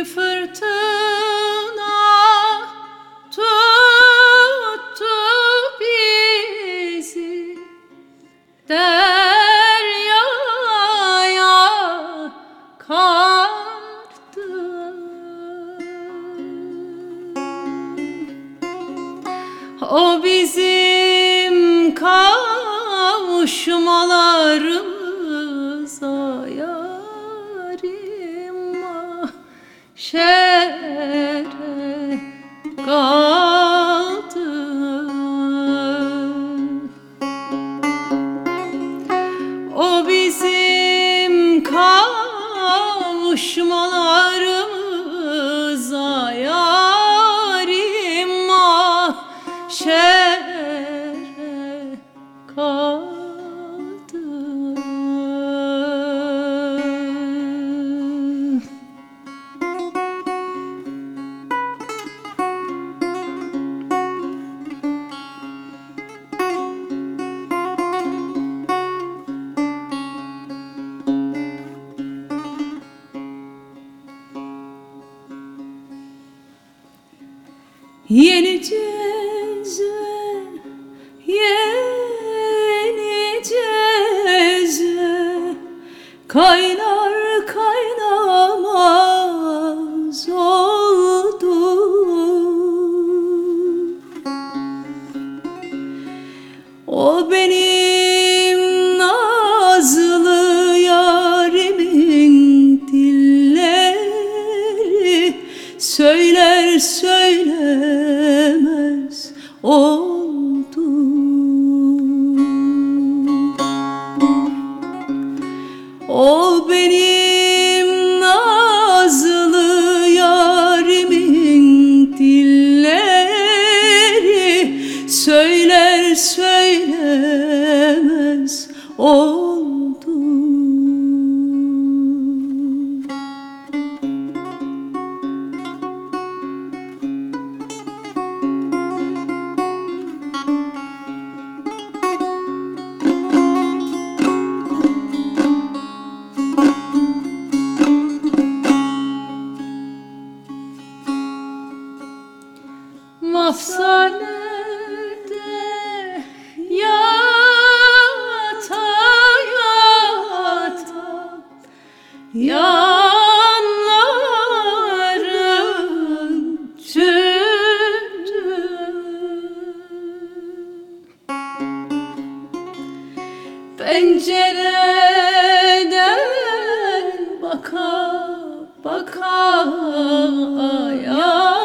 Bir fırtına tuttu bizi, deryaya kardı. O bizim kavuşmalarımıza yarim mahşere kaldı. O bizim kavuşmalarımıza yarim mahşere kaldı. Yeni ceze, yeni ceze, kaynar kaynamaz oldu. O benim nazlı yarimin dilleri söyler söylemez oldu. O benim nazlı yarimin dilleri söyler söylemez oldu. Mahzanede yata yata yanlarım tündü. Pencereden baka baka aya